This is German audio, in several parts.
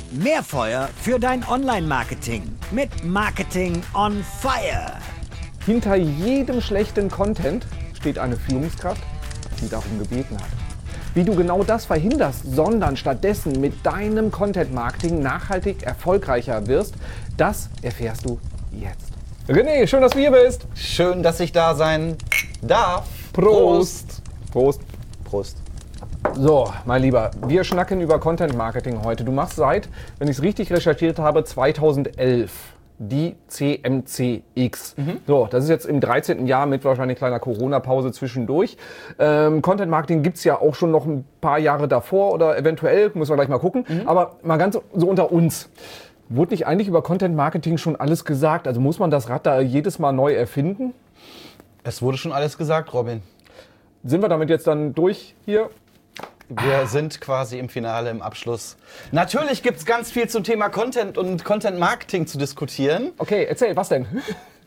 Mehr Feuer für dein Online-Marketing mit Marketing on Fire. Hinter jedem schlechten Content steht eine Führungskraft, die darum gebeten hat. Wie du genau das verhinderst, sondern stattdessen mit deinem Content-Marketing nachhaltig erfolgreicher wirst, das erfährst du jetzt. René, schön, dass du hier bist. Schön, dass ich da sein darf. Prost. Prost. Prost. So, mein Lieber, wir schnacken über Content Marketing heute. Du machst seit, wenn ich es richtig recherchiert habe, 2011 die CMCX. So, das ist jetzt im 13. Jahr mit wahrscheinlich kleiner Corona-Pause zwischendurch. Content Marketing gibt es ja auch schon noch ein paar Jahre davor oder eventuell, müssen wir gleich mal gucken. Aber mal ganz so unter uns. Wurde nicht eigentlich über Content Marketing schon alles gesagt? Also muss man das Rad da jedes Mal neu erfinden? Es wurde schon alles gesagt, Robin. Sind wir damit jetzt dann durch hier? Wir sind quasi im Finale, im Abschluss. Natürlich gibt es ganz viel zum Thema Content und Content Marketing zu diskutieren. Okay, erzähl, was denn?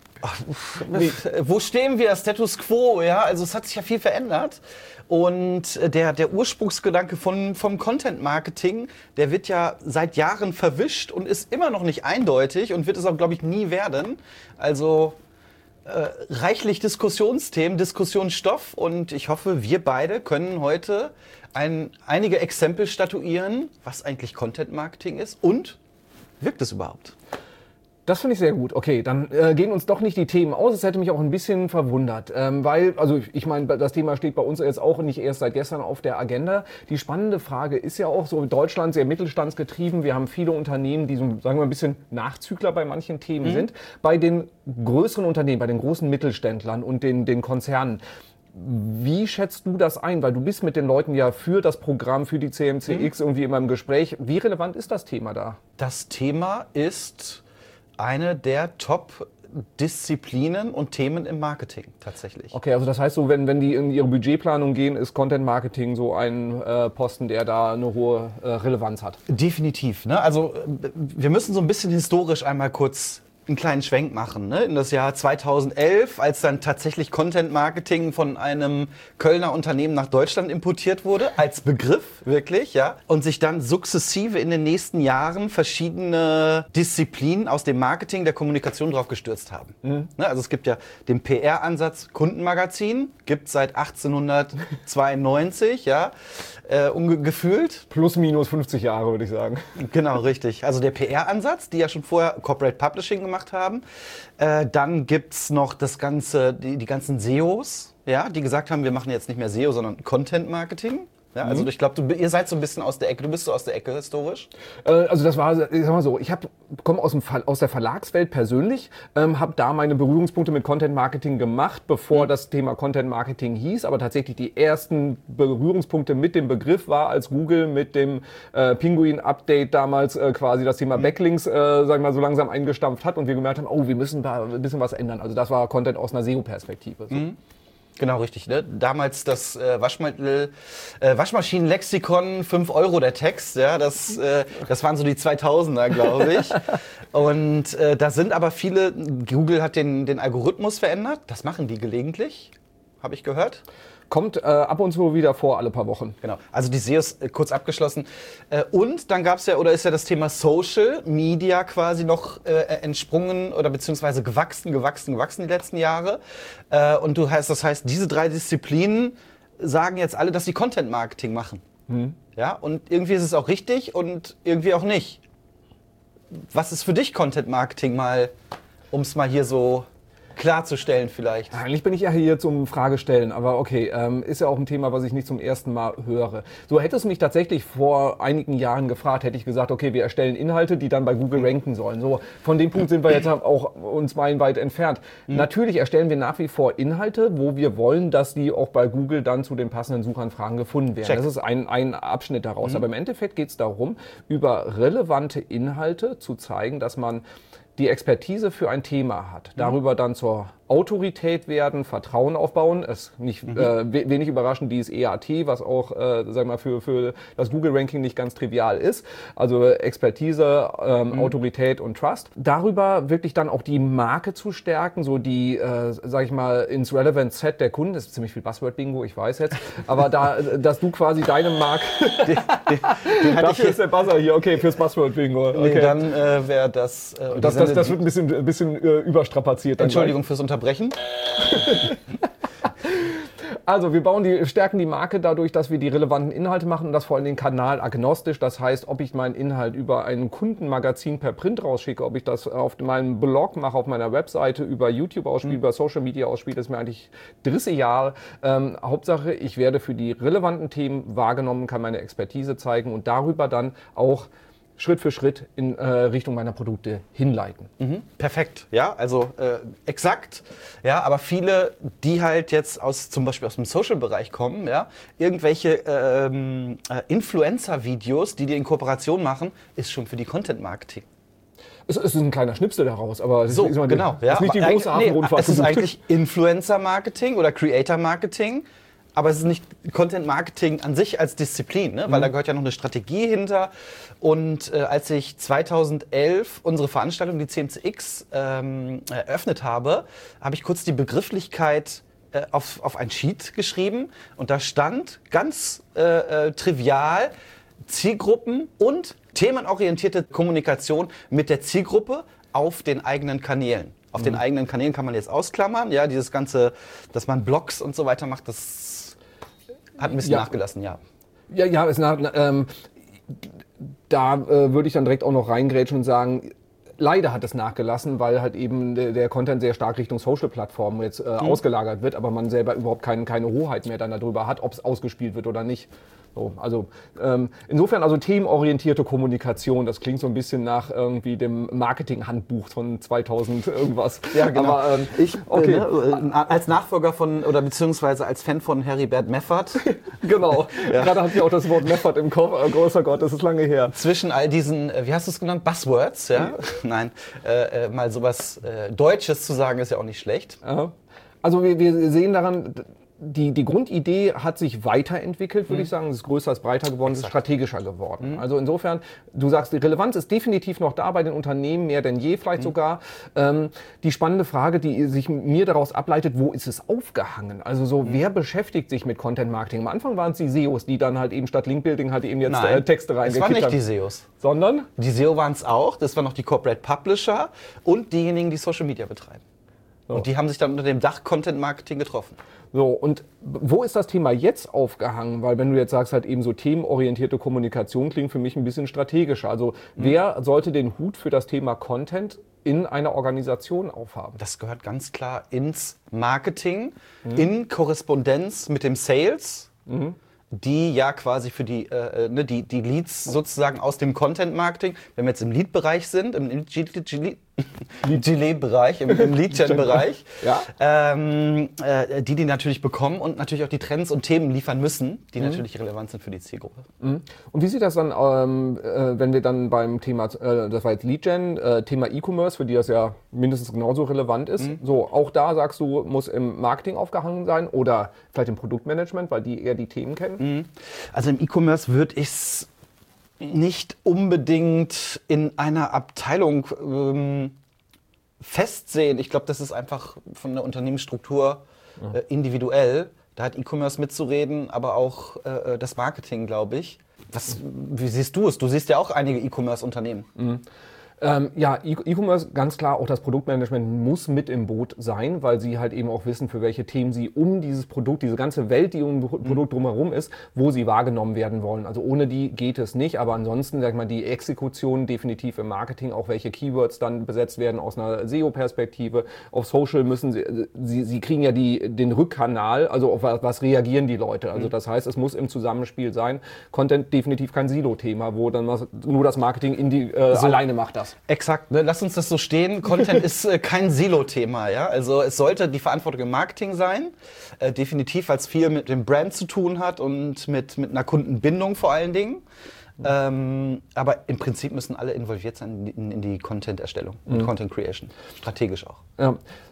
Wo stehen wir? Status Quo, ja? Also es hat sich ja viel verändert. Und der Ursprungsgedanke vom Content Marketing, der wird ja seit Jahren verwischt und ist immer noch nicht eindeutig und wird es auch, glaube ich, nie werden. Also reichlich Diskussionsthemen, Diskussionsstoff, und ich hoffe, wir beide können heute einige Exempel statuieren, was eigentlich Content Marketing ist und wirkt es überhaupt? Das finde ich sehr gut. Okay, dann gehen uns doch nicht die Themen aus. Es hätte mich auch ein bisschen verwundert, weil, also ich meine, das Thema steht bei uns jetzt auch nicht erst seit gestern auf der Agenda. Die spannende Frage ist ja auch so, Deutschland sehr mittelstandsgetrieben. Wir haben viele Unternehmen, die so, sagen wir, ein bisschen Nachzügler bei manchen Themen sind. Bei den größeren Unternehmen, bei den großen Mittelständlern und den Konzernen, wie schätzt du das ein? Weil du bist mit den Leuten ja für das Programm, für die CMCX irgendwie immer im Gespräch. Wie relevant ist das Thema da? Das Thema ist eine der Top-Disziplinen und Themen im Marketing tatsächlich. Okay, also das heißt so, wenn die in ihre Budgetplanung gehen, ist Content Marketing so ein Posten, der da eine hohe Relevanz hat? Definitiv. Ne? Also wir müssen so ein bisschen historisch einmal kurz einen kleinen Schwenk machen, ne? In das Jahr 2011, als dann tatsächlich Content Marketing von einem Kölner Unternehmen nach Deutschland importiert wurde, als Begriff wirklich, ja, und sich dann sukzessive in den nächsten Jahren verschiedene Disziplinen aus dem Marketing, der Kommunikation drauf gestürzt haben. Ne? Also es gibt ja den PR-Ansatz Kundenmagazin, gibt es seit 1892, ja, gefühlt. Plus minus 50 Jahre, würde ich sagen. Genau, richtig. Also der PR-Ansatz, die ja schon vorher Corporate Publishing gemacht haben. Dann gibt's noch das Ganze, die ganzen SEOs, ja, die gesagt haben, wir machen jetzt nicht mehr SEO, sondern Content Marketing. Ja, also ich glaube, ihr seid so ein bisschen aus der Ecke. Du bist so aus der Ecke historisch. Also das war, ich sag mal so, ich komme aus der Verlagswelt persönlich, habe da meine Berührungspunkte mit Content Marketing gemacht, bevor das Thema Content Marketing hieß. Aber tatsächlich die ersten Berührungspunkte mit dem Begriff war, als Google mit dem Pinguin-Update damals quasi das Thema Backlinks, sagen wir mal, so langsam eingestampft hat und wir gemerkt haben, oh, wir müssen da ein bisschen was ändern. Also das war Content aus einer SEO-Perspektive. So. Genau, richtig. Ne? Damals das Waschmaschinenlexikon, 5 € der Text, ja, das waren so die 2000er, glaube ich. Und da sind aber viele, Google hat den Algorithmus verändert, das machen die gelegentlich, habe ich gehört. Kommt ab und zu wieder vor, alle paar Wochen. Genau, also die SEOs kurz abgeschlossen. Und dann gab's ja, oder ist ja das Thema Social Media quasi noch entsprungen oder beziehungsweise gewachsen die letzten Jahre. Und das heißt, diese 3 Disziplinen sagen jetzt alle, dass sie Content Marketing machen. Ja, und irgendwie ist es auch richtig und irgendwie auch nicht. Was ist für dich Content Marketing mal, um es mal hier so klarzustellen vielleicht? Eigentlich bin ich ja hier zum Fragestellen, aber okay, ist ja auch ein Thema, was ich nicht zum ersten Mal höre. So, hättest du mich tatsächlich vor einigen Jahren gefragt, hätte ich gesagt, okay, wir erstellen Inhalte, die dann bei Google ranken sollen. So, von dem Punkt sind wir jetzt auch uns meilenweit entfernt. Natürlich erstellen wir nach wie vor Inhalte, wo wir wollen, dass die auch bei Google dann zu den passenden Suchanfragen gefunden werden. Check. Das ist ein Abschnitt daraus. Aber im Endeffekt geht es darum, über relevante Inhalte zu zeigen, dass man die Expertise für ein Thema hat, darüber dann zur Autorität werden, Vertrauen aufbauen. Es ist nicht wenig überraschend, dieses EAT, was auch sagen wir mal, für das Google-Ranking nicht ganz trivial ist. Also Expertise, Autorität und Trust. Darüber wirklich dann auch die Marke zu stärken, so die, sag ich mal, ins Relevant Set der Kunden. Das ist ziemlich viel Buzzword-Bingo, ich weiß jetzt. Aber dass du quasi deine Marke... Dafür ist der Buzzer hier, okay, fürs Buzzword-Bingo. Okay. Nee, dann wäre das... das wird ein bisschen überstrapaziert. Entschuldigung fürs Unterbrechen. Also wir stärken die Marke dadurch, dass wir die relevanten Inhalte machen und das vor allem kanalagnostisch. Das heißt, ob ich meinen Inhalt über ein Kundenmagazin per Print rausschicke, ob ich das auf meinem Blog mache, auf meiner Webseite, über YouTube ausspiele, über Social Media ausspiele, ist mir eigentlich drisse Jahr. Hauptsache, ich werde für die relevanten Themen wahrgenommen, kann meine Expertise zeigen und darüber dann auch Schritt für Schritt in Richtung meiner Produkte hinleiten. Perfekt, ja, also exakt. Ja, aber viele, die halt jetzt zum Beispiel aus dem Social-Bereich kommen, ja, irgendwelche Influencer-Videos, die in Kooperation machen, ist schon für die Content-Marketing. Es ist ein kleiner Schnipsel daraus, aber so, genau, ja, ist nicht die große Hafenrundfahrt. Es ist eigentlich Influencer-Marketing oder Creator-Marketing. Aber es ist nicht Content-Marketing an sich als Disziplin, ne? Weil da gehört ja noch eine Strategie hinter. Und als ich 2011 unsere Veranstaltung, die CMCX, eröffnet habe, habe ich kurz die Begrifflichkeit auf ein Sheet geschrieben. Und da stand ganz trivial Zielgruppen und themenorientierte Kommunikation mit der Zielgruppe auf den eigenen Kanälen. Auf den eigenen Kanälen kann man jetzt ausklammern. Ja, dieses Ganze, dass man Blogs und so weiter macht, das hat ein bisschen nachgelassen, ja. Ja, da würde ich dann direkt auch noch reingrätschen und sagen, leider hat es nachgelassen, weil halt eben der Content sehr stark Richtung Social-Plattformen jetzt ausgelagert wird, aber man selber überhaupt keine Hoheit mehr dann darüber hat, ob es ausgespielt wird oder nicht. So, also insofern also themenorientierte Kommunikation, das klingt so ein bisschen nach irgendwie dem Marketing-Handbuch von 2000 irgendwas. Ja, genau. Aber, als Nachfolger von oder beziehungsweise als Fan von Heribert Meffert. Genau. Ja. Gerade hatte ich auch das Wort Meffert im Kopf. Oh, großer Gott, das ist lange her. Zwischen all diesen, wie hast du es genannt, Buzzwords, ja? Nein, mal sowas Deutsches zu sagen ist ja auch nicht schlecht. Aha. Also wir sehen daran, die Grundidee hat sich weiterentwickelt, würde ich sagen. Es ist größer, ist breiter geworden, es ist strategischer geworden. Also insofern, du sagst, die Relevanz ist definitiv noch da bei den Unternehmen, mehr denn je vielleicht sogar. Die spannende Frage, die sich mir daraus ableitet, wo ist es aufgehangen? Also so, wer beschäftigt sich mit Content Marketing? Am Anfang waren es die SEOs, die dann halt eben statt Linkbuilding halt eben jetzt Texte reingekippt haben. Das waren nicht die SEOs. Sondern? Die SEO waren es auch, das waren noch die Corporate Publisher und diejenigen, die Social Media betreiben. Und die haben sich dann unter dem Dach Content Marketing getroffen. So, und wo ist das Thema jetzt aufgehangen? Weil wenn du jetzt sagst, halt eben so themenorientierte Kommunikation klingt für mich ein bisschen strategischer. Also wer sollte den Hut für das Thema Content in einer Organisation aufhaben? Das gehört ganz klar ins Marketing, in Korrespondenz mit dem Sales, die ja quasi für die Leads sozusagen aus dem Content Marketing, wenn wir jetzt im Lead-Bereich sind, im Lead-Bereich, im Lead-Gen-Bereich, die natürlich bekommen und natürlich auch die Trends und Themen liefern müssen, die natürlich relevant sind für die Zielgruppe. Und wie sieht das dann, wenn wir dann beim Thema, das war jetzt Lead-Gen, Thema E-Commerce, für die das ja mindestens genauso relevant ist, so auch da sagst du, muss im Marketing aufgehangen sein oder vielleicht im Produktmanagement, weil die eher die Themen kennen? Also im E-Commerce würde ich es nicht unbedingt in einer Abteilung festsehen. Ich glaube, das ist einfach von der Unternehmensstruktur individuell. Da hat E-Commerce mitzureden, aber auch das Marketing, glaube ich. Wie siehst du es? Du siehst ja auch einige E-Commerce-Unternehmen. E-Commerce, ganz klar, auch das Produktmanagement muss mit im Boot sein, weil sie halt eben auch wissen, für welche Themen sie um dieses Produkt, diese ganze Welt, die um das Produkt drumherum ist, wo sie wahrgenommen werden wollen. Also ohne die geht es nicht, aber ansonsten, sag ich mal, die Exekution definitiv im Marketing, auch welche Keywords dann besetzt werden aus einer SEO-Perspektive. Auf Social müssen sie kriegen ja den Rückkanal, also auf was reagieren die Leute. Also das heißt, es muss im Zusammenspiel sein. Content definitiv kein Silo-Thema, wo dann nur das Marketing alleine macht das. Exakt, ne? Lass uns das so stehen. Content ist kein Silo-Thema. Ja? Also es sollte die Verantwortung im Marketing sein, definitiv, weil es viel mit dem Brand zu tun hat und mit einer Kundenbindung vor allen Dingen. Aber im Prinzip müssen alle involviert sein in die Content-Erstellung und Content-Creation, strategisch auch. Ja.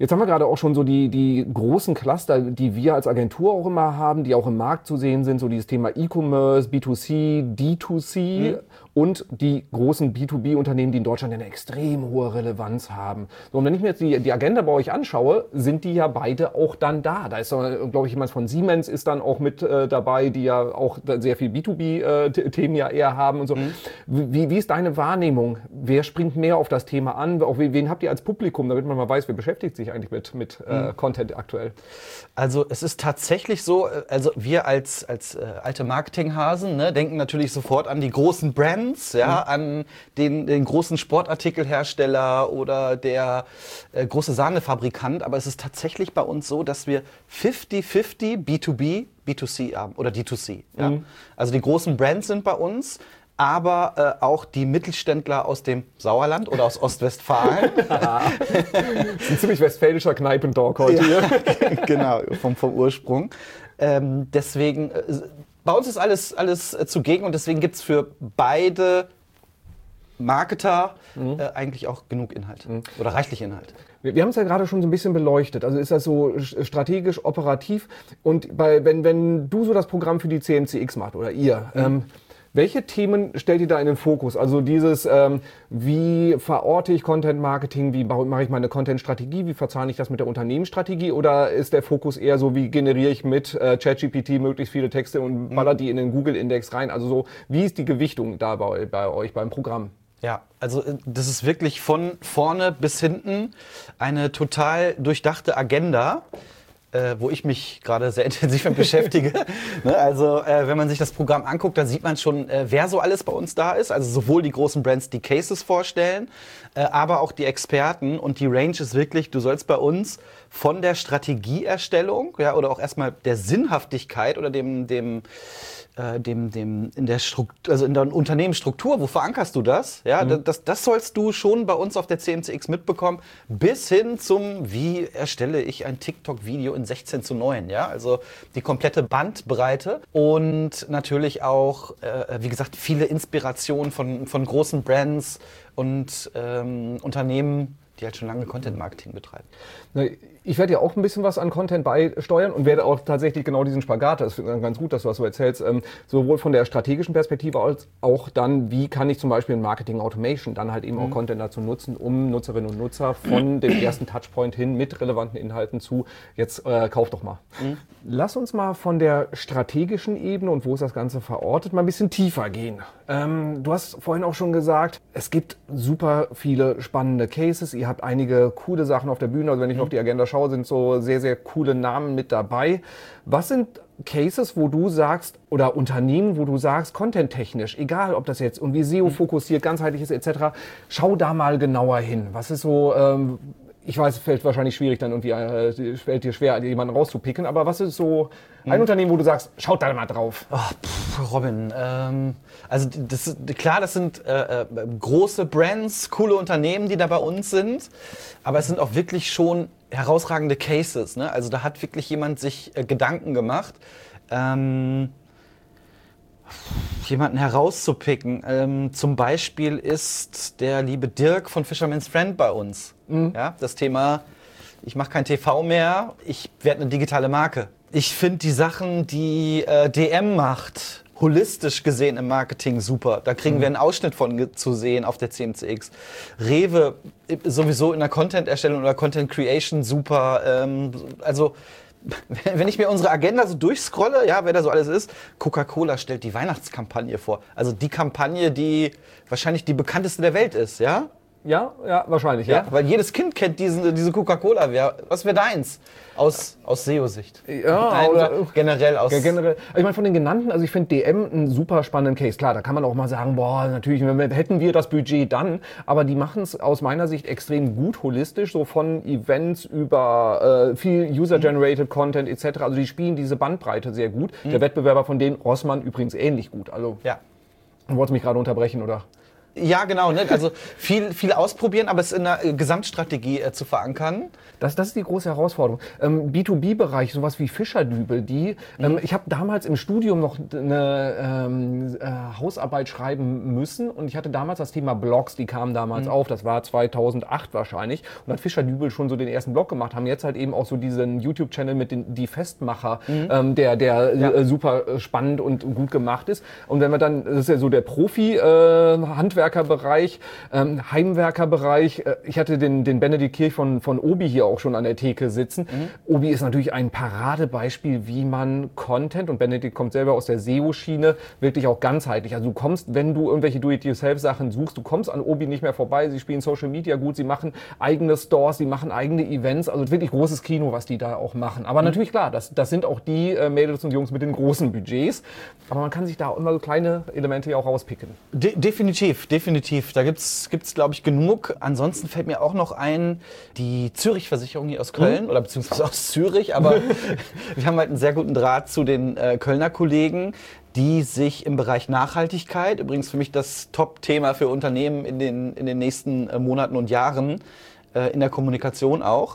Jetzt haben wir gerade auch schon so die großen Cluster, die wir als Agentur auch immer haben, die auch im Markt zu sehen sind, so dieses Thema E-Commerce, B2C, D2C und die großen B2B-Unternehmen, die in Deutschland eine extrem hohe Relevanz haben. So, und wenn ich mir jetzt die Agenda bei euch anschaue, sind die ja beide auch dann da. Da ist, glaube ich, jemand von Siemens ist dann auch mit dabei, die ja auch sehr viel B2B-Themen ja eher haben und so. Wie ist deine Wahrnehmung? Wer springt mehr auf das Thema an? Auch wen habt ihr als Publikum, damit man mal weiß, wer beschäftigt sich eigentlich mit Content aktuell? Also es ist tatsächlich so, also wir als alte Marketinghasen, ne, denken natürlich sofort an die großen Brands, ja, an den großen Sportartikelhersteller oder der große Sahnefabrikant. Aber es ist tatsächlich bei uns so, dass wir 50-50 B2B, B2C haben oder D2C. Ja? Also die großen Brands sind bei uns. Aber auch die Mittelständler aus dem Sauerland oder aus Ostwestfalen. Das ist ein ziemlich westfälischer Kneipendog heute hier. Genau, vom Ursprung. Deswegen, bei uns ist alles zugegen und deswegen gibt es für beide Marketer eigentlich auch genug Inhalt oder reichlich Inhalt. Wir haben es ja gerade schon so ein bisschen beleuchtet. Also ist das so strategisch, operativ? Und wenn du so das Programm für die CMCX macht oder ihr, welche Themen stellt ihr da in den Fokus? Also dieses, wie verorte ich Content Marketing, wie mache ich meine Content-Strategie, wie verzahne ich das mit der Unternehmensstrategie? Oder ist der Fokus eher so, wie generiere ich mit ChatGPT möglichst viele Texte und baller die in den Google-Index rein? Also so, wie ist die Gewichtung da bei euch beim Programm? Ja, also das ist wirklich von vorne bis hinten eine total durchdachte Agenda, wo ich mich gerade sehr intensiv mit beschäftige. Ne, also wenn man sich das Programm anguckt, dann sieht man schon, wer so alles bei uns da ist. Also sowohl die großen Brands, die Cases vorstellen, aber auch die Experten. Und die Range ist wirklich, du sollst bei uns von der Strategieerstellung, ja, oder auch erstmal der Sinnhaftigkeit oder in der Unternehmensstruktur, wo verankerst du das? Ja, das sollst du schon bei uns auf der CMCX mitbekommen, bis hin zum, wie erstelle ich ein TikTok-Video in 16:9, ja, also die komplette Bandbreite und natürlich auch, wie gesagt, viele Inspirationen von großen Brands und Unternehmen, die halt schon lange Content-Marketing betreiben. Ich werde ja auch ein bisschen was an Content beisteuern und werde auch tatsächlich genau diesen Spagat, das ist ganz gut, dass du das so erzählst, sowohl von der strategischen Perspektive als auch dann, wie kann ich zum Beispiel in Marketing Automation dann halt eben auch Content dazu nutzen, um Nutzerinnen und Nutzer von dem ersten Touchpoint hin mit relevanten Inhalten zu, jetzt kauf doch mal. Lass uns mal von der strategischen Ebene und wo ist das Ganze verortet, mal ein bisschen tiefer gehen. Du hast vorhin auch schon gesagt, es gibt super viele spannende Cases, ihr habt einige coole Sachen auf der Bühne, also wenn ich auf die Agenda schaue, sind so sehr, sehr coole Namen mit dabei. Was sind Cases, wo du sagst, oder Unternehmen, wo du sagst, content-technisch, egal ob das jetzt irgendwie SEO-fokussiert, ganzheitlich ist etc., schau da mal genauer hin. Was ist so, ich weiß, es fällt wahrscheinlich schwierig, dann irgendwie, fällt dir schwer, jemanden rauszupicken, aber was ist so ein Unternehmen, wo du sagst, schaut da mal drauf? Robin, also klar, das sind große Brands, coole Unternehmen, die da bei uns sind, aber es sind auch wirklich schon herausragende Cases, ne? Also da hat wirklich jemand sich Gedanken gemacht, jemanden herauszupicken. Zum Beispiel ist der liebe Dirk von Fisherman's Friend bei uns. Ja, das Thema, ich mache kein TV mehr, ich werde eine digitale Marke. Ich finde die Sachen, die DM macht, holistisch gesehen im Marketing super. Da kriegen wir einen Ausschnitt von zu sehen auf der CMCX. Rewe sowieso in der Content-Erstellung oder Content-Creation super. Also wenn ich mir unsere Agenda so durchscrolle, ja, wer da so alles ist, Coca-Cola stellt die Weihnachtskampagne vor. Also die Kampagne, die wahrscheinlich die bekannteste der Welt ist, ja? Ja, wahrscheinlich, ja. Weil jedes Kind kennt diese Coca-Cola. Was wäre deins? Aus SEO-Sicht. Ja, oder generell aus... Generell. Also ich meine, von den genannten, also ich finde DM einen super spannenden Case. Klar, da kann man auch mal sagen, boah, natürlich, hätten wir das Budget dann. Aber die machen es aus meiner Sicht extrem gut, holistisch, so von Events über viel User-Generated Content etc. Also die spielen diese Bandbreite sehr gut. Der Wettbewerber von denen, Rossmann, übrigens ähnlich gut. Also, ja. Du wolltest mich gerade unterbrechen, oder? Ja, genau. Ne? Also viel ausprobieren, aber es in einer Gesamtstrategie zu verankern. Das ist die große Herausforderung. B2B-Bereich, sowas wie Fischerdübel, ich habe damals im Studium noch eine Hausarbeit schreiben müssen und ich hatte damals das Thema Blogs, die kamen damals auf, das war 2008 wahrscheinlich und hat Fischerdübel schon so den ersten Blog gemacht, haben jetzt halt eben auch so diesen YouTube-Channel mit die Festmacher, der super spannend und gut gemacht ist. Und wenn wir dann, das ist ja so der Profi-Handwerkerbereich, Heimwerkerbereich, ich hatte den Benedikt Kirch von Obi hier auch schon an der Theke sitzen. Obi ist natürlich ein Paradebeispiel, wie man Content, und Benedikt kommt selber aus der SEO-Schiene, wirklich auch ganzheitlich. Also du kommst, wenn du irgendwelche Do-it-yourself-Sachen suchst, du kommst an Obi nicht mehr vorbei. Sie spielen Social Media gut, sie machen eigene Stores, sie machen eigene Events, also wirklich großes Kino, was die da auch machen. Aber natürlich klar, das sind auch die Mädels und Jungs mit den großen Budgets. Aber man kann sich da immer so kleine Elemente ja auch rauspicken. Definitiv. Da gibt's glaube ich, genug. Ansonsten fällt mir auch noch ein, die Zürich-Versicherung hier aus Köln, oder beziehungsweise aus Zürich, aber wir haben halt einen sehr guten Draht zu den Kölner Kollegen, die sich im Bereich Nachhaltigkeit, übrigens für mich das Top-Thema für Unternehmen in den nächsten Monaten und Jahren, in der Kommunikation auch,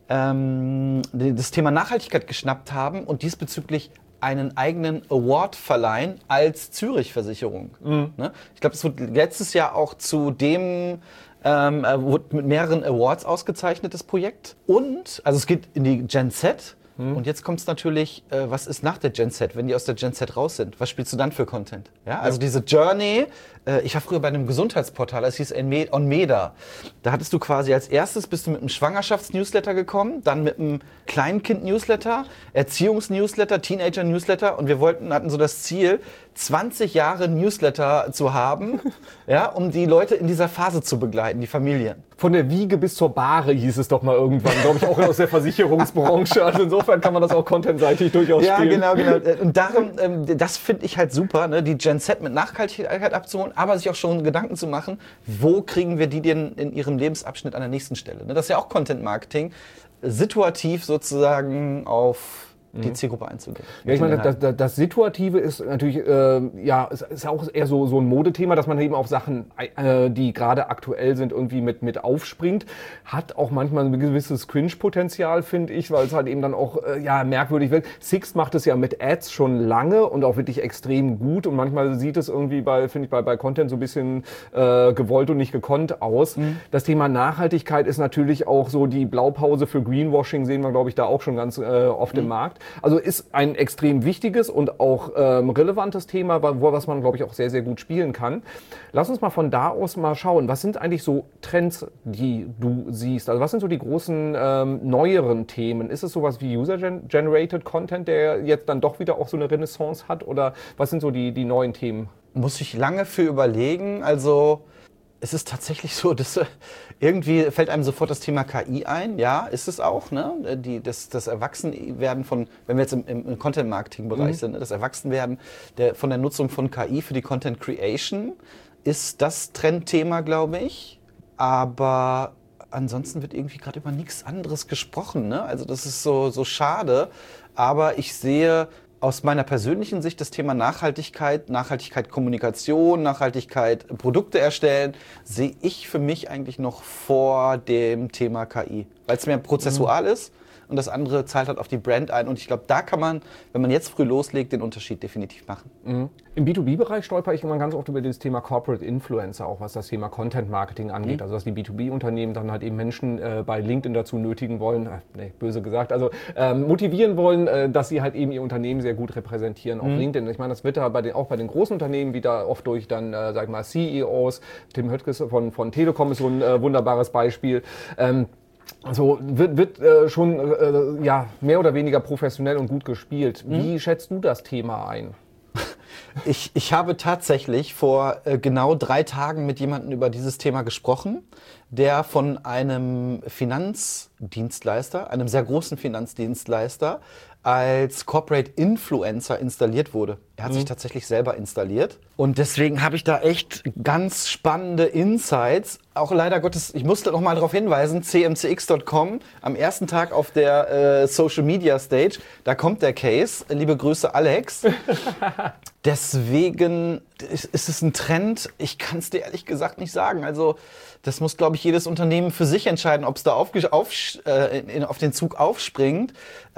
das Thema Nachhaltigkeit geschnappt haben und diesbezüglich einen eigenen Award verleihen als Zürich-Versicherung. Ne? Ich glaube, es wurde letztes Jahr auch zu dem wurde mit mehreren Awards ausgezeichnet, das Projekt. Und, also es geht in die Gen Z. Und jetzt kommt es natürlich, was ist nach der Gen Z, wenn die aus der Gen Z raus sind? Was spielst du dann für Content? Ja, also diese Journey, ich war früher bei einem Gesundheitsportal, das hieß Onmeda. Da hattest du quasi als erstes, bist du mit einem Schwangerschafts-Newsletter gekommen, dann mit einem Kleinkind-Newsletter, Erziehungs-Newsletter, Teenager-Newsletter und wir hatten so das Ziel, 20 Jahre Newsletter zu haben, ja, um die Leute in dieser Phase zu begleiten, die Familien. Von der Wiege bis zur Bahre hieß es doch mal irgendwann, glaube ich, auch aus der Versicherungsbranche. Also insofern kann man das auch contentseitig durchaus spielen. Ja, genau. Und darum, das finde ich halt super, ne? Die Gen Z mit Nachhaltigkeit abzuholen, aber sich auch schon Gedanken zu machen, wo kriegen wir die denn in ihrem Lebensabschnitt an der nächsten Stelle? Ne? Das ist ja auch Content-Marketing, situativ sozusagen auf die Zielgruppe einzugehen. Ja, ich meine, das Situative ist natürlich, ist auch eher so ein Modethema, dass man eben auf Sachen, die gerade aktuell sind, irgendwie mit aufspringt. Hat auch manchmal ein gewisses Cringe-Potenzial, finde ich, weil es halt eben dann auch, merkwürdig wird. Sixt macht es ja mit Ads schon lange und auch wirklich extrem gut und manchmal sieht es irgendwie bei Content so ein bisschen gewollt und nicht gekonnt aus. Das Thema Nachhaltigkeit ist natürlich auch so, die Blaupause für Greenwashing sehen wir, glaube ich, da auch schon ganz oft im Markt. Also ist ein extrem wichtiges und auch relevantes Thema, was man, glaube ich, auch sehr, sehr gut spielen kann. Lass uns mal von da aus mal schauen, was sind eigentlich so Trends, die du siehst? Also was sind so die großen neueren Themen? Ist es sowas wie User-Generated Content, der jetzt dann doch wieder auch so eine Renaissance hat? Oder was sind so die neuen Themen? Muss ich lange für überlegen. Also es ist tatsächlich so, dass irgendwie fällt einem sofort das Thema KI ein. Ja, ist es auch. Ne? Das Erwachsenwerden von, wenn wir jetzt im Content-Marketing-Bereich sind, ne? Das Erwachsenwerden von der Nutzung von KI für die Content-Creation ist das Trendthema, glaube ich. Aber ansonsten wird irgendwie gerade über nichts anderes gesprochen. Ne? Also das ist so schade. Aber ich sehe aus meiner persönlichen Sicht das Thema Nachhaltigkeit Kommunikation, Nachhaltigkeit Produkte erstellen, sehe ich für mich eigentlich noch vor dem Thema KI, weil es mehr prozessual ist und das andere zahlt halt auf die Brand ein und ich glaube, da kann man, wenn man jetzt früh loslegt, den Unterschied definitiv machen. Im B2B-Bereich stolper ich immer ganz oft über das Thema Corporate Influencer, auch was das Thema Content-Marketing angeht. Also dass die B2B-Unternehmen dann halt eben Menschen bei LinkedIn dazu nötigen wollen, böse gesagt, also motivieren wollen, dass sie halt eben ihr Unternehmen sehr gut repräsentieren auf LinkedIn. Ich meine, das wird da auch bei den großen Unternehmen wieder oft durch dann, sag ich mal, CEOs, Tim Höttges von Telekom ist so ein wunderbares Beispiel. Also wird schon mehr oder weniger professionell und gut gespielt. Wie schätzt du das Thema ein? Ich habe tatsächlich vor genau 3 Tagen mit jemandem über dieses Thema gesprochen, der von einem Finanzdienstleister, einem sehr großen Finanzdienstleister, als Corporate Influencer installiert wurde. Er hat sich tatsächlich selber installiert. Und deswegen habe ich da echt ganz spannende Insights. Auch leider Gottes, ich musste noch mal darauf hinweisen, cmcx.com, am ersten Tag auf der Social Media Stage, da kommt der Case. Liebe Grüße, Alex. Deswegen ist es ein Trend, ich kann es dir ehrlich gesagt nicht sagen. Also das muss, glaube ich, jedes Unternehmen für sich entscheiden, ob es da auf den Zug aufspringt.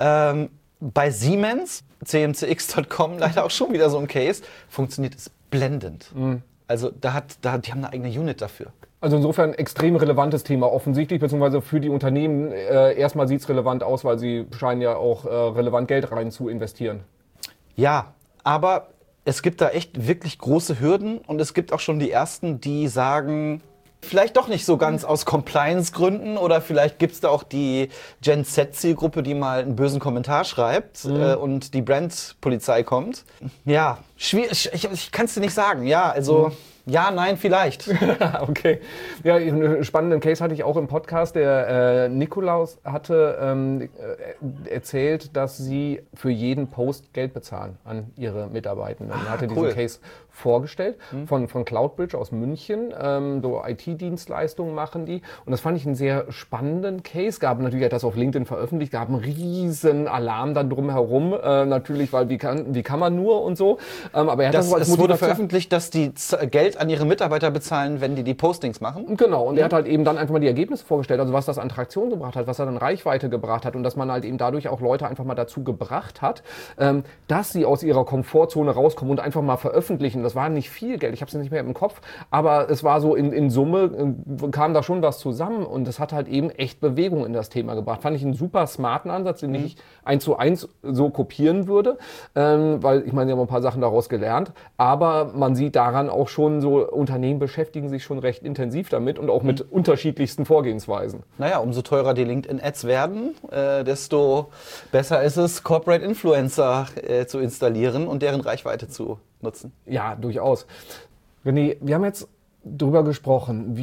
Bei Siemens, cmcx.com, leider auch schon wieder so ein Case, funktioniert es blendend. Also die haben eine eigene Unit dafür. Also insofern extrem relevantes Thema offensichtlich, beziehungsweise für die Unternehmen erstmal sieht es relevant aus, weil sie scheinen ja auch relevant Geld rein zu investieren. Ja, aber es gibt da echt wirklich große Hürden und es gibt auch schon die ersten, die sagen, vielleicht doch nicht so ganz aus Compliance-Gründen oder vielleicht gibt es da auch die Gen Z-Zielgruppe, die mal einen bösen Kommentar schreibt und die Brandpolizei kommt. Ja, schwierig, ich kann es dir nicht sagen. Ja, also ja, nein, vielleicht. Okay. Ja, einen spannenden Case hatte ich auch im Podcast. Der Nikolaus hatte erzählt, dass sie für jeden Post Geld bezahlen an ihre Mitarbeitenden. Er hatte diesen Case vorgestellt von Cloudbridge aus München. So IT-Dienstleistungen machen die. Und das fand ich einen sehr spannenden Case. Gab natürlich, hat das auf LinkedIn veröffentlicht, gab einen riesen Alarm dann drumherum. Natürlich, weil wie kann man nur und so. Aber er hat das als es wurde veröffentlicht, dass die Geld an ihre Mitarbeiter bezahlen, wenn die Postings machen. Genau, und er hat halt eben dann einfach mal die Ergebnisse vorgestellt, also was das an Traktion gebracht hat, was er dann Reichweite gebracht hat und dass man halt eben dadurch auch Leute einfach mal dazu gebracht hat, dass sie aus ihrer Komfortzone rauskommen und einfach mal veröffentlichen. Das war nicht viel Geld, ich habe es nicht mehr im Kopf, aber es war so in Summe, kam da schon was zusammen und das hat halt eben echt Bewegung in das Thema gebracht. Fand ich einen super smarten Ansatz, den ich 1:1 so kopieren würde, weil ich meine, ich habe ein paar Sachen daraus gelernt, aber man sieht daran auch schon so, Unternehmen beschäftigen sich schon recht intensiv damit und auch mit unterschiedlichsten Vorgehensweisen. Naja, umso teurer die LinkedIn-Ads werden, desto besser ist es, Corporate Influencer zu installieren und deren Reichweite zu nutzen. Ja, durchaus. René, wir haben jetzt drüber gesprochen,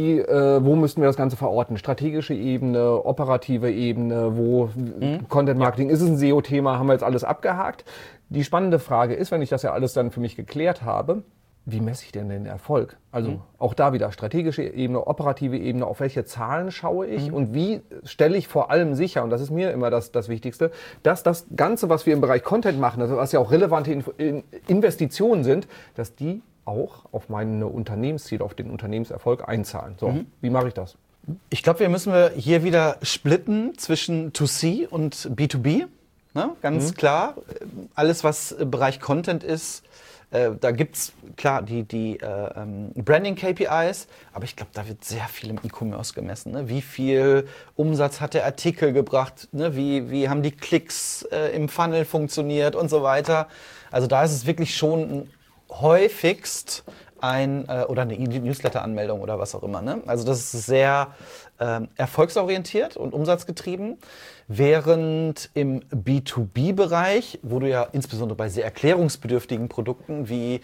wo müssten wir das Ganze verorten? Strategische Ebene, operative Ebene, wo Content Marketing, ist es ein SEO-Thema, haben wir jetzt alles abgehakt. Die spannende Frage ist, wenn ich das ja alles dann für mich geklärt habe, wie messe ich denn den Erfolg? Also auch da wieder strategische Ebene, operative Ebene, auf welche Zahlen schaue ich und wie stelle ich vor allem sicher, und das ist mir immer das Wichtigste, dass das Ganze, was wir im Bereich Content machen, also was ja auch relevante Investitionen sind, dass die auch auf meine Unternehmensziele, auf den Unternehmenserfolg einzahlen. So, wie mache ich das? Ich glaube, müssen wir hier wieder splitten zwischen 2C und B2B. Ne? Ganz klar, alles was im Bereich Content ist, da gibt es klar die Branding-KPIs, aber ich glaube, da wird sehr viel im E-Commerce gemessen. Ne? Wie viel Umsatz hat der Artikel gebracht? Ne? Wie haben die Klicks im Funnel funktioniert und so weiter? Also da ist es wirklich schon häufigst oder eine Newsletter-Anmeldung oder was auch immer. Ne? Also das ist sehr erfolgsorientiert und umsatzgetrieben, während im B2B-Bereich, wo du ja insbesondere bei sehr erklärungsbedürftigen Produkten wie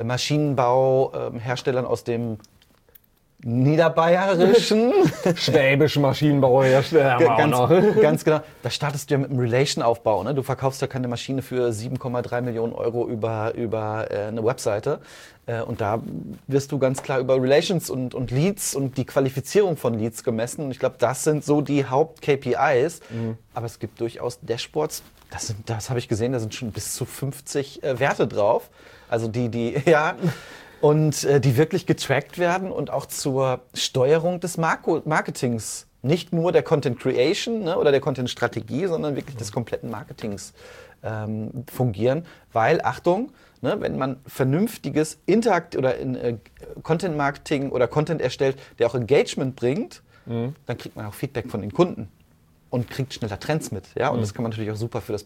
Maschinenbauherstellern aus dem niederbayerischen, schwäbischen Maschinenbauhersteller. Ganz genau. Da startest du ja mit einem Relation-Aufbau. Ne? Du verkaufst ja keine Maschine für 7,3 Millionen Euro über eine Webseite. Und da wirst du ganz klar über Relations und Leads und die Qualifizierung von Leads gemessen. Und ich glaube, das sind so die Haupt-KPIs. Aber es gibt durchaus Dashboards, das habe ich gesehen, da sind schon bis zu 50 Werte drauf. Also die wirklich getrackt werden und auch zur Steuerung des Marketings. Nicht nur der Content Creation, ne, oder der Content Strategie, sondern wirklich des kompletten Marketings fungieren. Weil, Achtung, ne, wenn man vernünftiges Content Marketing oder Content erstellt, der auch Engagement bringt, dann kriegt man auch Feedback von den Kunden und kriegt schneller Trends mit. Ja? Und das kann man natürlich auch super fürs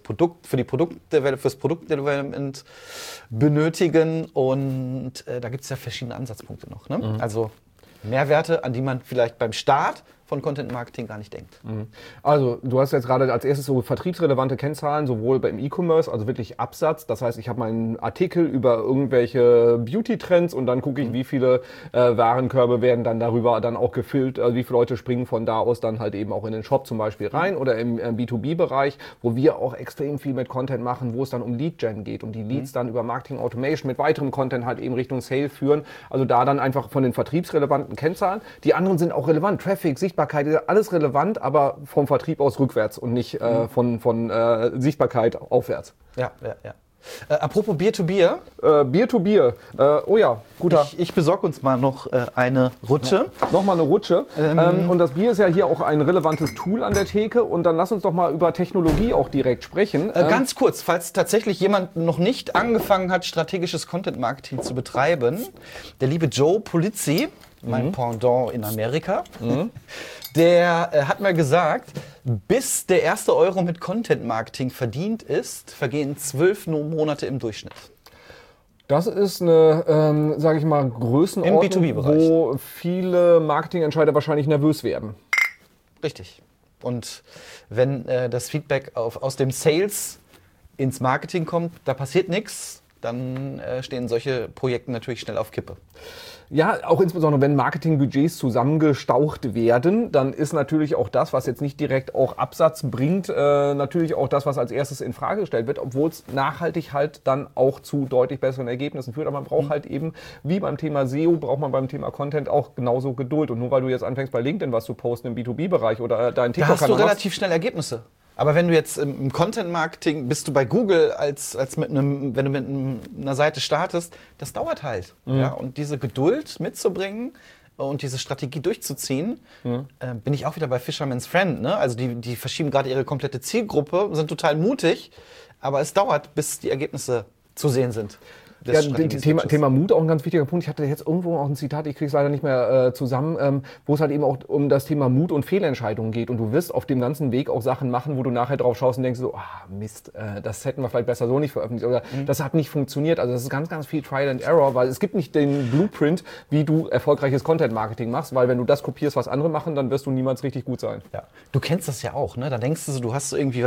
Produktdevelopment benötigen. Und da gibt es ja verschiedene Ansatzpunkte noch. Ne? Also Mehrwerte, an die man vielleicht beim Start von Content Marketing gar nicht denkt. Also du hast jetzt gerade als erstes so vertriebsrelevante Kennzahlen, sowohl beim E-Commerce, also wirklich Absatz. Das heißt, ich habe meinen Artikel über irgendwelche Beauty-Trends und dann gucke ich, wie viele Warenkörbe werden dann darüber dann auch gefüllt, also wie viele Leute springen von da aus dann halt eben auch in den Shop zum Beispiel rein oder im B2B-Bereich, wo wir auch extrem viel mit Content machen, wo es dann um Lead-Gen geht und die Leads dann über Marketing Automation mit weiterem Content halt eben Richtung Sale führen. Also da dann einfach von den vertriebsrelevanten Kennzahlen. Die anderen sind auch relevant. Traffic, Sichtbarkeit, alles relevant, aber vom Vertrieb aus rückwärts und nicht von Sichtbarkeit aufwärts. Ja. Apropos Beer-to-Beer. Beer-to-Beer. Oh ja, guter. Ich besorge uns mal noch eine Rutsche. Ja, nochmal eine Rutsche. Und das Bier ist ja hier auch ein relevantes Tool an der Theke. Und dann lass uns doch mal über Technologie auch direkt sprechen. Ganz kurz, falls tatsächlich jemand noch nicht angefangen hat, strategisches Content-Marketing zu betreiben, der liebe Joe Pulizzi, mein Pendant in Amerika, der hat mir gesagt, bis der erste Euro mit Content-Marketing verdient ist, vergehen 12 Monate im Durchschnitt. Das ist eine, sage ich mal, Größenordnung, im B2B-Bereich, wo viele Marketingentscheider wahrscheinlich nervös werden. Richtig. Und wenn das Feedback aus dem Sales ins Marketing kommt, da passiert nichts, dann stehen solche Projekte natürlich schnell auf Kippe. Ja, auch insbesondere, wenn Marketingbudgets zusammengestaucht werden, dann ist natürlich auch das, was jetzt nicht direkt auch Absatz bringt, natürlich auch das, was als erstes in Frage gestellt wird, obwohl es nachhaltig halt dann auch zu deutlich besseren Ergebnissen führt. Aber man braucht halt eben, wie beim Thema SEO, braucht man beim Thema Content auch genauso Geduld. Und nur weil du jetzt anfängst bei LinkedIn was zu posten im B2B-Bereich oder deinen TikTok-Kanal, da hast du relativ schnell Ergebnisse. Aber wenn du jetzt im Content-Marketing bist du bei Google als wenn du mit einer Seite startest, das dauert halt. Ja? Und diese Geduld mitzubringen und diese Strategie durchzuziehen, bin ich auch wieder bei Fisherman's Friend. Ne? Also die verschieben gerade ihre komplette Zielgruppe, sind total mutig, aber es dauert, bis die Ergebnisse zu sehen sind. Ja, Thema Mut auch ein ganz wichtiger Punkt. Ich hatte jetzt irgendwo auch ein Zitat, ich kriege es leider nicht mehr zusammen, wo es halt eben auch um das Thema Mut und Fehlentscheidungen geht. Und du wirst auf dem ganzen Weg auch Sachen machen, wo du nachher drauf schaust und denkst so, Mist, das hätten wir vielleicht besser so nicht veröffentlicht oder das hat nicht funktioniert. Also das ist ganz, ganz viel Trial and Error, weil es gibt nicht den Blueprint, wie du erfolgreiches Content-Marketing machst, weil wenn du das kopierst, was andere machen, dann wirst du niemals richtig gut sein. Ja. Du kennst das ja auch, ne? Da denkst du so, du hast so irgendwie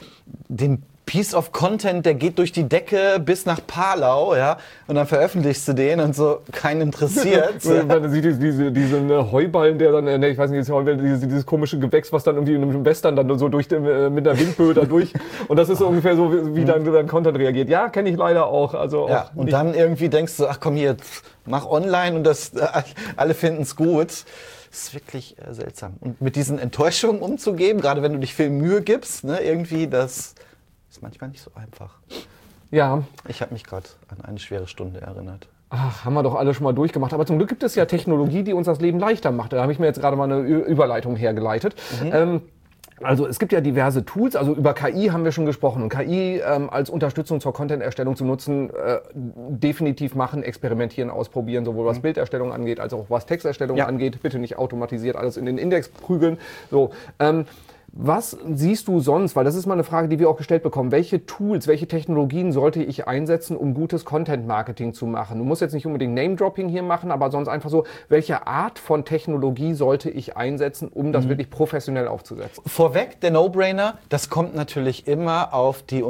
den Piece of Content, der geht durch die Decke bis nach Palau, ja, und dann veröffentlichst du den und so, keinen interessiert. Man sieht diesen Heuballen, der dann, ich weiß nicht, dieses komische Gewächs, was dann irgendwie in einem Western dann so mit der Windböe da durch, und das ist so ungefähr so, wie dein Content reagiert. Ja, kenne ich leider auch. Also ja, auch und dann irgendwie denkst du, ach komm hier, mach online und alle finden es gut. Das ist wirklich seltsam. Und mit diesen Enttäuschungen umzugehen, gerade wenn du dich viel Mühe gibst, ne, irgendwie, das ist manchmal nicht so einfach. Ja. Ich habe mich gerade an eine schwere Stunde erinnert. Ach, haben wir doch alle schon mal durchgemacht. Aber zum Glück gibt es ja Technologie, die uns das Leben leichter macht. Da habe ich mir jetzt gerade mal eine Überleitung hergeleitet. Also es gibt ja diverse Tools, also über KI haben wir schon gesprochen. Und KI als Unterstützung zur Content-Erstellung zu nutzen, definitiv machen, experimentieren, ausprobieren, sowohl was Bilderstellung angeht, als auch was Texterstellung angeht. Bitte nicht automatisiert alles in den Index prügeln. So, was siehst du sonst? Weil das ist mal eine Frage, die wir auch gestellt bekommen. Welche Tools, welche Technologien sollte ich einsetzen, um gutes Content-Marketing zu machen? Du musst jetzt nicht unbedingt Name-Dropping hier machen, aber sonst einfach so, welche Art von Technologie sollte ich einsetzen, um das wirklich professionell aufzusetzen? Vorweg, der No-Brainer, das kommt natürlich immer auf die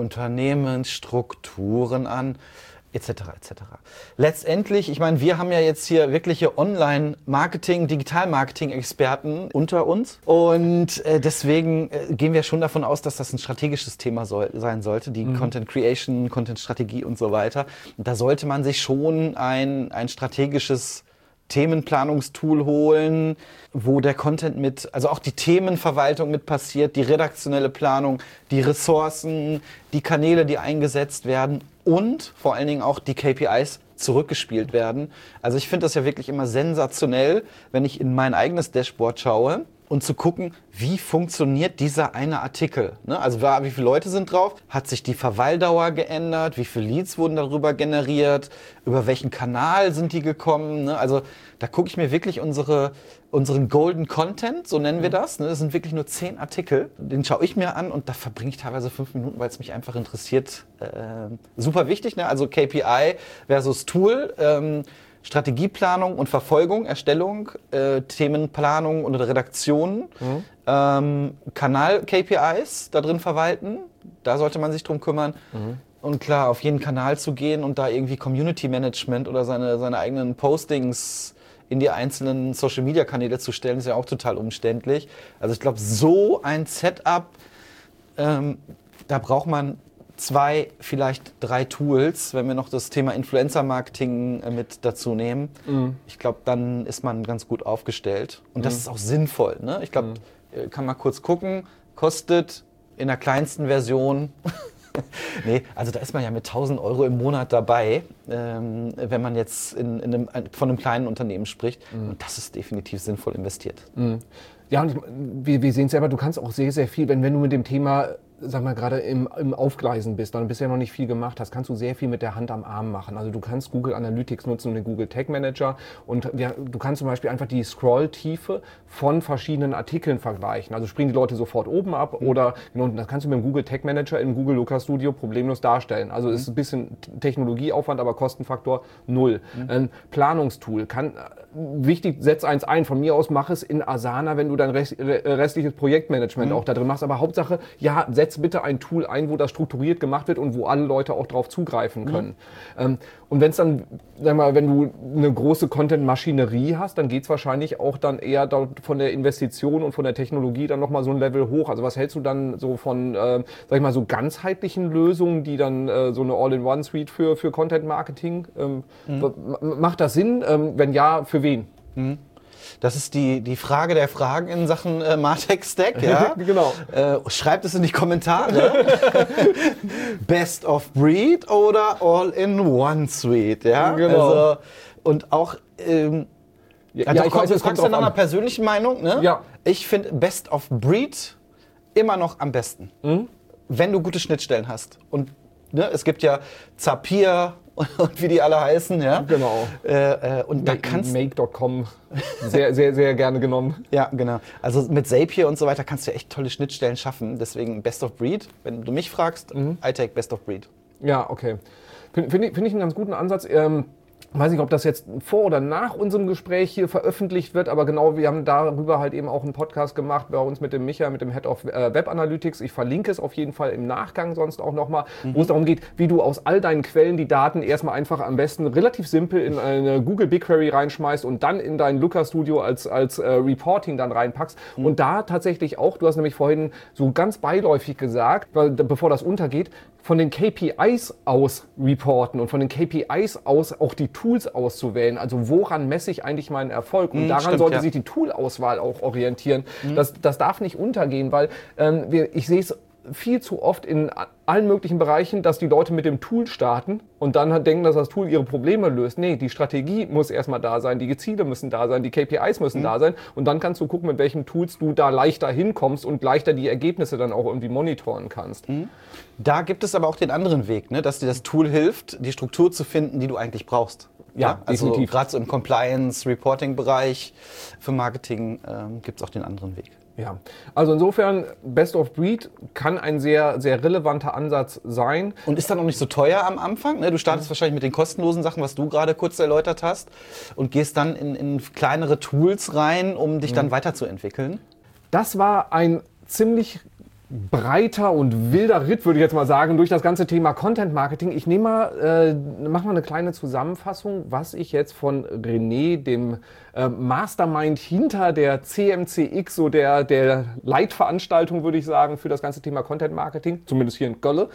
Unternehmensstrukturen an, etc. etc. Letztendlich, ich meine, wir haben ja jetzt hier wirkliche Online-Marketing, Digital-Marketing-Experten unter uns und deswegen gehen wir schon davon aus, dass das ein strategisches Thema sein sollte, die Content Creation, Content-Strategie und so weiter. Und da sollte man sich schon ein strategisches Themenplanungstool holen, wo der Content also auch die Themenverwaltung mit passiert, die redaktionelle Planung, die Ressourcen, die Kanäle, die eingesetzt werden und vor allen Dingen auch die KPIs zurückgespielt werden. Also ich finde das ja wirklich immer sensationell, wenn ich in mein eigenes Dashboard schaue und zu gucken, wie funktioniert dieser eine Artikel. Ne? Also wie viele Leute sind drauf? Hat sich die Verweildauer geändert? Wie viele Leads wurden darüber generiert? Über welchen Kanal sind die gekommen? Ne? Also da gucke ich mir wirklich unseren Golden Content, so nennen wir das. Ne? Das sind wirklich nur 10 Artikel. Den schaue ich mir an und da verbringe ich teilweise 5 Minuten, weil es mich einfach interessiert. Super wichtig, ne? Also KPI versus Tool. Strategieplanung und Verfolgung, Erstellung, Themenplanung und Redaktion, Kanal-KPIs da drin verwalten, da sollte man sich drum kümmern. Und klar, auf jeden Kanal zu gehen und da irgendwie Community-Management oder seine eigenen Postings in die einzelnen Social-Media-Kanäle zu stellen, ist ja auch total umständlich. Also ich glaube, so ein Setup, da braucht man 2, vielleicht 3 Tools, wenn wir noch das Thema Influencer-Marketing mit dazu nehmen. Ich glaube, dann ist man ganz gut aufgestellt. Und das ist auch sinnvoll. Ne? Ich glaube, kann mal kurz gucken, kostet in der kleinsten Version... Nee, also da ist man ja mit 1.000 € im Monat dabei, wenn man jetzt von einem kleinen Unternehmen spricht. Und das ist definitiv sinnvoll investiert. Ja, und wir sehen es selber, du kannst auch sehr, sehr viel, wenn du mit dem Thema, sag mal, gerade im Aufgleisen bist, dann bisher noch nicht viel gemacht hast, kannst du sehr viel mit der Hand am Arm machen. Also du kannst Google Analytics nutzen und den Google Tag Manager und du kannst zum Beispiel einfach die Scrolltiefe von verschiedenen Artikeln vergleichen. Also springen die Leute sofort oben ab oder das kannst du mit dem Google Tag Manager im Google Looker Studio problemlos darstellen. Also es ist ein bisschen Technologieaufwand, aber Kostenfaktor 0. Ein Planungstool wichtig, setz eins ein. Von mir aus mach es in Asana, wenn du dein restliches Projektmanagement auch da drin machst. Aber Hauptsache, ja, setz bitte ein Tool ein, wo das strukturiert gemacht wird und wo alle Leute auch drauf zugreifen können. Und wenn es dann, sag mal, wenn du eine große Content-Maschinerie hast, dann geht's wahrscheinlich auch dann eher dort von der Investition und von der Technologie dann nochmal so ein Level hoch. Also was hältst du dann so von, sag ich mal, so ganzheitlichen Lösungen, die dann so eine All-in-One-Suite für Content-Marketing? Macht das Sinn? Wenn ja, für wen? Das ist die Frage der Fragen in Sachen Martech Stack, ja? Genau. Schreibt es in die Kommentare. Best of Breed oder All-in-One-Suite, ja? Genau. Also, und auch, Ich weiß, es kommt fragst du nach einer persönlichen Meinung, ne? Ja. Ich finde Best of Breed immer noch am besten, wenn du gute Schnittstellen hast. Und ne, es gibt ja Zapier und wie die alle heißen, ja. Genau. Und da kannst Make.com sehr, sehr, sehr gerne genommen. Ja, genau. Also mit Zapier und so weiter kannst du echt tolle Schnittstellen schaffen. Deswegen Best of Breed. Wenn du mich fragst, I take Best of Breed. Ja, okay. Finde ich einen ganz guten Ansatz. Weiß nicht, ob das jetzt vor oder nach unserem Gespräch hier veröffentlicht wird, aber genau, wir haben darüber halt eben auch einen Podcast gemacht bei uns mit dem Micha, mit dem Head of Web Analytics. Ich verlinke es auf jeden Fall im Nachgang sonst auch nochmal, wo es darum geht, wie du aus all deinen Quellen die Daten erstmal einfach am besten relativ simpel in eine Google BigQuery reinschmeißt und dann in dein Looker Studio als Reporting dann reinpackst. Und da tatsächlich auch, du hast nämlich vorhin so ganz beiläufig gesagt, weil, bevor das untergeht, von den KPIs aus reporten und von den KPIs aus auch die Tools auszuwählen. Also woran messe ich eigentlich meinen Erfolg? Und daran sollte sich die Toolauswahl auch orientieren. Das darf nicht untergehen, weil ich sehe es viel zu oft in allen möglichen Bereichen, dass die Leute mit dem Tool starten und dann denken, dass das Tool ihre Probleme löst. Nee, die Strategie muss erstmal da sein, die Ziele müssen da sein, die KPIs müssen da sein und dann kannst du gucken, mit welchen Tools du da leichter hinkommst und leichter die Ergebnisse dann auch irgendwie monitoren kannst. Da gibt es aber auch den anderen Weg, ne? Dass dir das Tool hilft, die Struktur zu finden, die du eigentlich brauchst. Ja, also definitiv. Gerade so im Compliance-Reporting-Bereich für Marketing gibt es auch den anderen Weg. Ja, also insofern, Best of Breed kann ein sehr, sehr relevanter Ansatz sein. Und ist dann auch nicht so teuer am Anfang? Ne? Du startest wahrscheinlich mit den kostenlosen Sachen, was du gerade kurz erläutert hast, und gehst dann in kleinere Tools rein, um dich dann weiterzuentwickeln. Das war ein ziemlich breiter und wilder Ritt, würde ich jetzt mal sagen, durch das ganze Thema Content Marketing. Ich mach mal eine kleine Zusammenfassung, was ich jetzt von René, dem Mastermind hinter der CMCX, so der Leitveranstaltung, würde ich sagen, für das ganze Thema Content Marketing, zumindest hier in Gölle,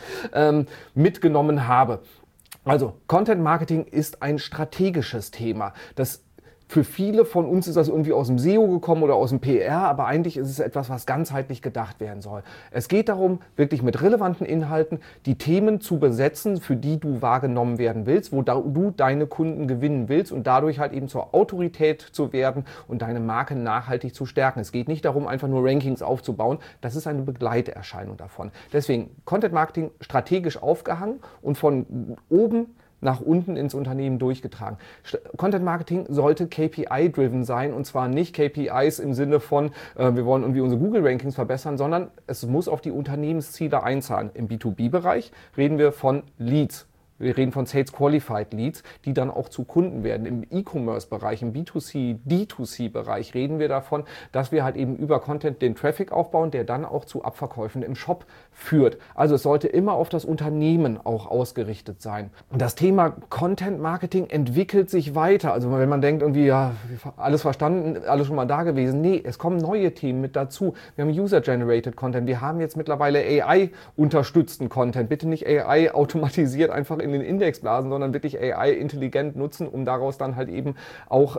mitgenommen habe. Also, Content Marketing ist ein strategisches Thema. Für viele von uns ist das irgendwie aus dem SEO gekommen oder aus dem PR, aber eigentlich ist es etwas, was ganzheitlich gedacht werden soll. Es geht darum, wirklich mit relevanten Inhalten die Themen zu besetzen, für die du wahrgenommen werden willst, wo du deine Kunden gewinnen willst und dadurch halt eben zur Autorität zu werden und deine Marke nachhaltig zu stärken. Es geht nicht darum, einfach nur Rankings aufzubauen. Das ist eine Begleiterscheinung davon. Deswegen Content Marketing strategisch aufgehangen und von oben nach unten ins Unternehmen durchgetragen. Content Marketing sollte KPI-driven sein und zwar nicht KPIs im Sinne von, wir wollen irgendwie unsere Google-Rankings verbessern, sondern es muss auf die Unternehmensziele einzahlen. Im B2B-Bereich reden wir von Leads. Wir reden von Sales Qualified Leads, die dann auch zu Kunden werden. Im E-Commerce-Bereich, im B2C, D2C-Bereich reden wir davon, dass wir halt eben über Content den Traffic aufbauen, der dann auch zu Abverkäufen im Shop führt. Also es sollte immer auf das Unternehmen auch ausgerichtet sein. Und das Thema Content Marketing entwickelt sich weiter. Also wenn man denkt, irgendwie, ja, alles verstanden, alles schon mal da gewesen. Nee, es kommen neue Themen mit dazu. Wir haben User-Generated Content. Wir haben jetzt mittlerweile AI-unterstützten Content. Bitte nicht AI automatisiert einfach in den Index blasen, sondern wirklich AI intelligent nutzen, um daraus dann halt eben auch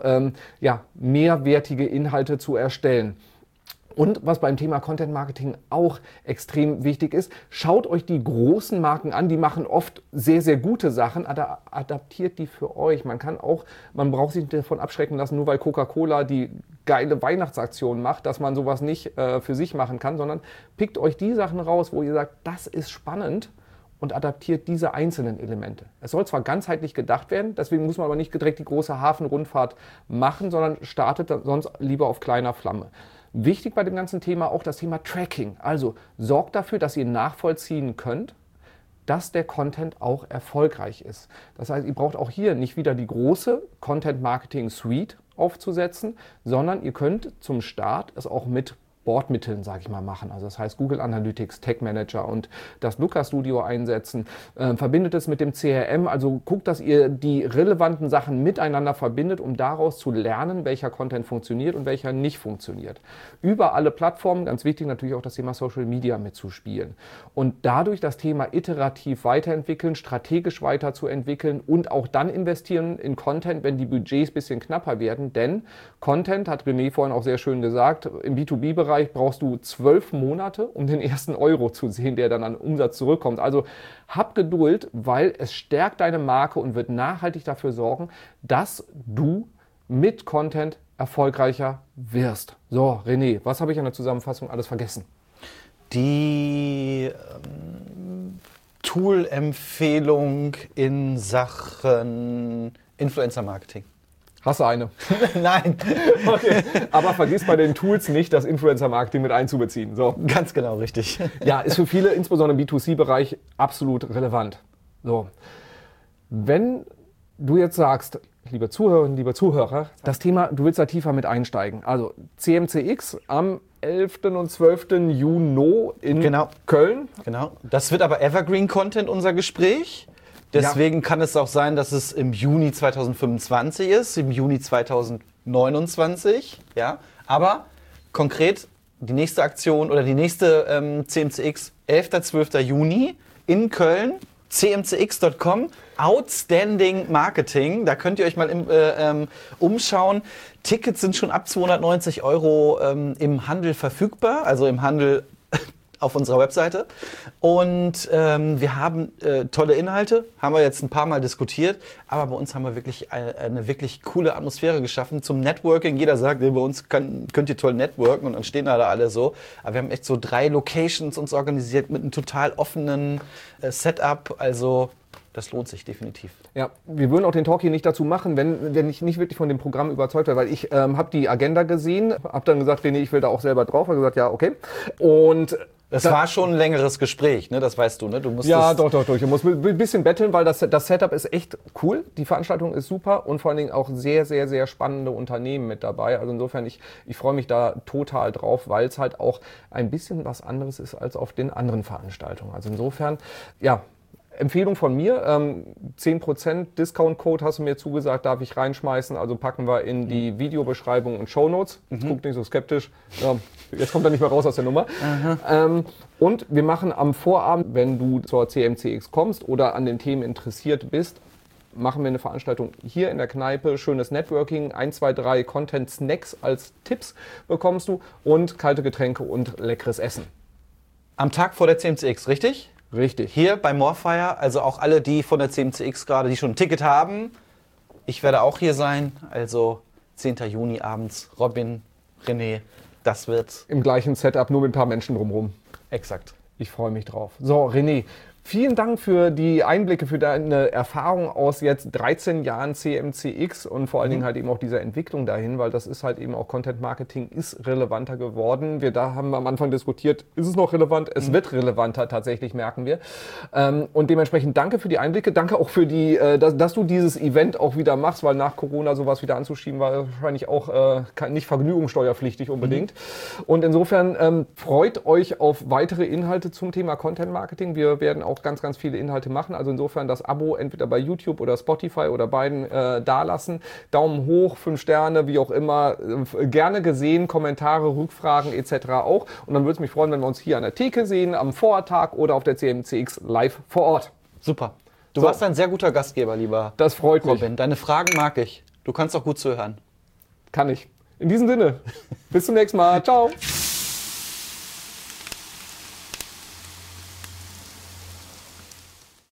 mehrwertige Inhalte zu erstellen. Und was beim Thema Content Marketing auch extrem wichtig ist, schaut euch die großen Marken an, die machen oft sehr, sehr gute Sachen, adaptiert die für euch. Man braucht sich nicht davon abschrecken lassen, nur weil Coca-Cola die geile Weihnachtsaktion macht, dass man sowas nicht für sich machen kann, sondern pickt euch die Sachen raus, wo ihr sagt, das ist spannend, und adaptiert diese einzelnen Elemente. Es soll zwar ganzheitlich gedacht werden, deswegen muss man aber nicht direkt die große Hafenrundfahrt machen, sondern startet sonst lieber auf kleiner Flamme. Wichtig bei dem ganzen Thema auch das Thema Tracking. Also sorgt dafür, dass ihr nachvollziehen könnt, dass der Content auch erfolgreich ist. Das heißt, ihr braucht auch hier nicht wieder die große Content Marketing Suite aufzusetzen, sondern ihr könnt zum Start es auch mit Bordmitteln, sage ich mal, machen. Also das heißt Google Analytics, Tag Manager und das Looker Studio einsetzen. Verbindet es mit dem CRM, also guckt, dass ihr die relevanten Sachen miteinander verbindet, um daraus zu lernen, welcher Content funktioniert und welcher nicht funktioniert. Über alle Plattformen, ganz wichtig natürlich auch das Thema Social Media mitzuspielen. Und dadurch das Thema iterativ weiterentwickeln, strategisch weiterzuentwickeln und auch dann investieren in Content, wenn die Budgets ein bisschen knapper werden. Denn Content, hat René vorhin auch sehr schön gesagt, im B2B-Bereich brauchst du 12 Monate, um den ersten Euro zu sehen, der dann an Umsatz zurückkommt. Also hab Geduld, weil es stärkt deine Marke und wird nachhaltig dafür sorgen, dass du mit Content erfolgreicher wirst. So, René, was habe ich an der Zusammenfassung alles vergessen? Die Tool-Empfehlung in Sachen Influencer-Marketing. Hast du eine? Nein. Okay. Aber vergiss bei den Tools nicht, das Influencer-Marketing mit einzubeziehen. So. Ganz genau, richtig. Ja, ist für viele, insbesondere im B2C-Bereich, absolut relevant. So. Wenn du jetzt sagst, liebe Zuhörerinnen, liebe Zuhörer, das Thema, du willst da tiefer mit einsteigen. Also CMCX am 11. und 12. Juni in Köln. Genau. Das wird aber Evergreen-Content, unser Gespräch. Deswegen kann es auch sein, dass es im Juni 2025 ist, im Juni 2029. Ja? Aber konkret die nächste Aktion oder die nächste CMCX 11. 12. Juni in Köln, cmcx.com, Outstanding Marketing. Da könnt ihr euch mal umschauen. Tickets sind schon ab 290 € im Handel verfügbar, also im Handel auf unserer Webseite. Und wir haben tolle Inhalte, haben wir jetzt ein paar Mal diskutiert, aber bei uns haben wir wirklich eine wirklich coole Atmosphäre geschaffen zum Networking. Jeder sagt, bei uns könnt ihr toll networken und dann stehen da alle so. Aber wir haben echt so 3 Locations uns organisiert mit einem total offenen Setup. Also das lohnt sich definitiv. Ja, wir würden auch den Talk hier nicht dazu machen, wenn ich nicht wirklich von dem Programm überzeugt wäre, weil ich habe die Agenda gesehen, habe dann gesagt, nee, ich will da auch selber drauf, habe gesagt, ja, okay. Und das war schon ein längeres Gespräch, ne? Das weißt du, ne? Du musst ja, doch. Ich muss ein bisschen betteln, weil das Setup ist echt cool. Die Veranstaltung ist super und vor allen Dingen auch sehr, sehr, sehr spannende Unternehmen mit dabei. Also insofern, ich freue mich da total drauf, weil es halt auch ein bisschen was anderes ist als auf den anderen Veranstaltungen. Also insofern, ja, Empfehlung von mir, 10% Discount-Code hast du mir zugesagt, darf ich reinschmeißen, also packen wir in die Videobeschreibung und Shownotes. Guckt nicht so skeptisch, ja, jetzt kommt er nicht mehr raus aus der Nummer. Und wir machen am Vorabend, wenn du zur CMCX kommst oder an den Themen interessiert bist, machen wir eine Veranstaltung hier in der Kneipe, schönes Networking, 1, 2, 3 Content-Snacks als Tipps bekommst du und kalte Getränke und leckeres Essen. Am Tag vor der CMCX, richtig? Richtig. Hier bei Morefire, also auch alle, die von der CMCX gerade, die schon ein Ticket haben. Ich werde auch hier sein, also 10. Juni abends, Robin, René, das wird... Im gleichen Setup, nur mit ein paar Menschen drumherum. Exakt. Ich freue mich drauf. So, René, Vielen Dank für die Einblicke, für deine Erfahrung aus jetzt 13 Jahren CMCX und vor allen Dingen halt eben auch dieser Entwicklung dahin, weil das ist halt eben auch Content Marketing ist relevanter geworden. Da haben wir am Anfang diskutiert, ist es noch relevant? Es wird relevanter tatsächlich, merken wir. Und dementsprechend danke für die Einblicke. Danke auch für dass du dieses Event auch wieder machst, weil nach Corona sowas wieder anzuschieben war wahrscheinlich auch nicht vergnügungssteuerpflichtig unbedingt. Und insofern freut euch auf weitere Inhalte zum Thema Content Marketing. Wir werden auch ganz, ganz viele Inhalte machen. Also insofern das Abo entweder bei YouTube oder Spotify oder beiden dalassen. Daumen hoch, 5 Sterne, wie auch immer. Gerne gesehen, Kommentare, Rückfragen etc. auch. Und dann würde es mich freuen, wenn wir uns hier an der Theke sehen, am Vortag oder auf der CMCX live vor Ort. Super. Du warst ein sehr guter Gastgeber, lieber Das freut mich. Robin. Deine Fragen mag ich. Du kannst auch gut zuhören. Kann ich. In diesem Sinne, bis zum nächsten Mal. Ciao.